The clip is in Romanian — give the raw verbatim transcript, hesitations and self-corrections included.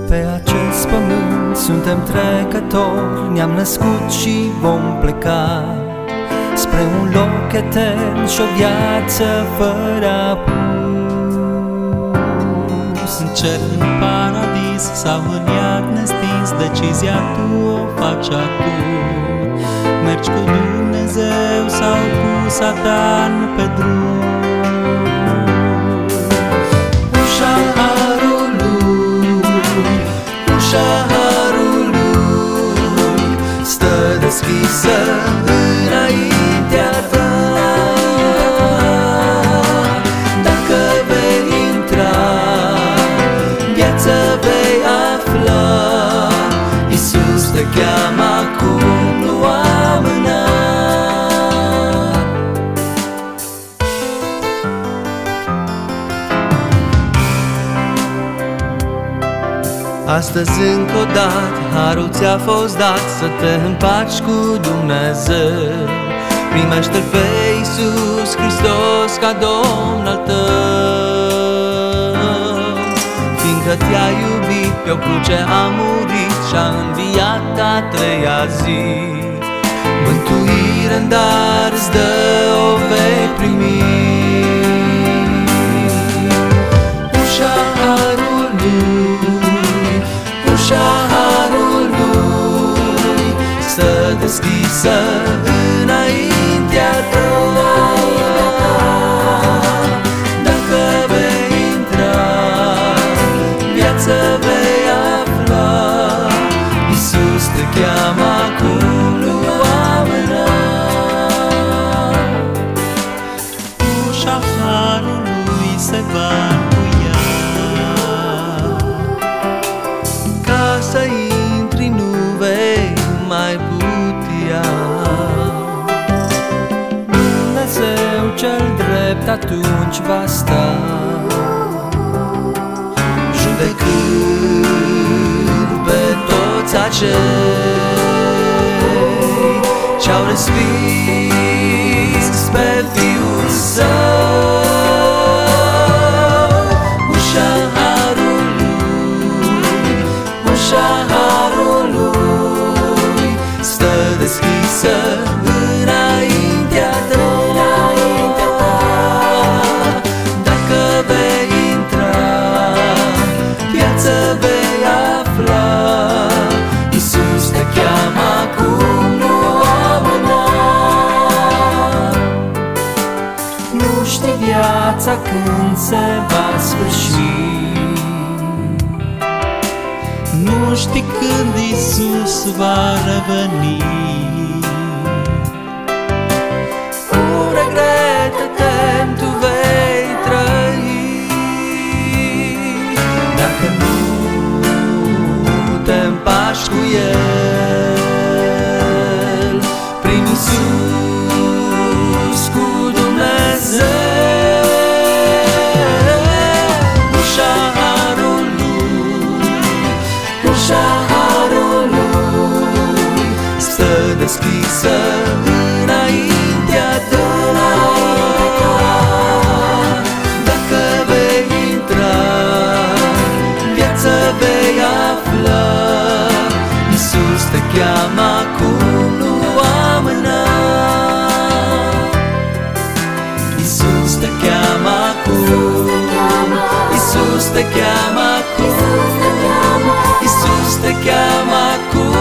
Pe acest pământ suntem trecători, ne-am născut și vom pleca spre un loc etern și o viață fără apus. În cer, în paradis sau în iad nestins, decizia tu o faci acum. Mergi cu Dumnezeu sau cu Satan pe drum. Ușa harului, ușa harului stă deschisă înaintea ta. Dacă vei intra, viață vei afla. Iisus te cheamă acum, nu amâna. Astăzi încă o dată harul ți-a fost dat să te împaci cu Dumnezeu. Primește-L pe Iisus Hristos ca Domn al tău. Fiindcă te-a iubit, pe o cruce a murit și-a înviat a treia zi. Mântuire în dar îți dă, o vei primi. Ușa harului, ușa harului stă deschisă înaintea ta. Dacă vei intra, viață vei afla. Iisus te cheamă acum, nu amâna. Ușa harului se va încuia. Ca să intri nu vei mai putea. Dumnezeu cel drept atunci va sta, judecând pe toți acei ce-au respins pe Fiul Său. Ușa harului, ușa harului stă deschisă înaintea ta. Dacă vei intra, viață vei afla. Iisus te cheamă acum, nu amâna. Nu știi viața când se va sfârși, Nu știi când Iisus va reveni. cu regrete tem tu vei trăi. Dacă nu te împaci cu El, prin Iisus cu Dumnezeu. Ușa harului, ușa harului stă deschisă înaintea ta. Dacă vei intra, viață vei afla. Iisus te cheamă acum, nu amâna. Iisus te cheamă acum, Iisus te cheamă acum, Iisus te cheamă acum.